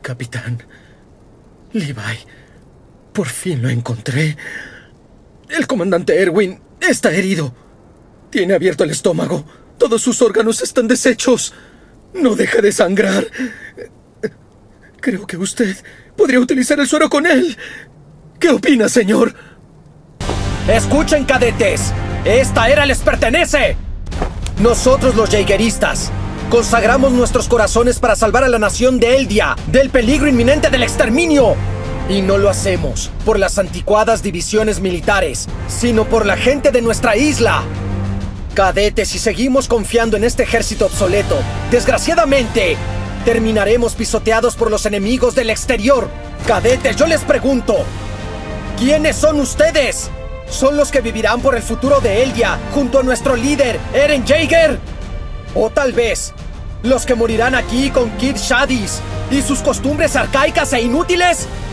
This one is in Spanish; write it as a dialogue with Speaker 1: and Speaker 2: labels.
Speaker 1: Capitán Levi, por fin lo encontré. El comandante Erwin está herido. Tiene abierto el estómago. Todos sus órganos están deshechos. No deja de sangrar. Creo que usted podría utilizar el suero con él. ¿Qué opina, señor?
Speaker 2: ¡Escuchen, cadetes! ¡Esta era les pertenece! Nosotros, los Jaegeristas, consagramos nuestros corazones para salvar a la nación de Eldia del peligro inminente del exterminio. Y no lo hacemos por las anticuadas divisiones militares, sino por la gente de nuestra isla. Cadetes, si seguimos confiando en este ejército obsoleto, desgraciadamente, terminaremos pisoteados por los enemigos del exterior. Cadetes, yo les pregunto, ¿quiénes son ustedes? ¿Son los que vivirán por el futuro de Eldia junto a nuestro líder, Eren Jaeger? ¿O tal vez los que morirán aquí con Kid Shadis y sus costumbres arcaicas e inútiles?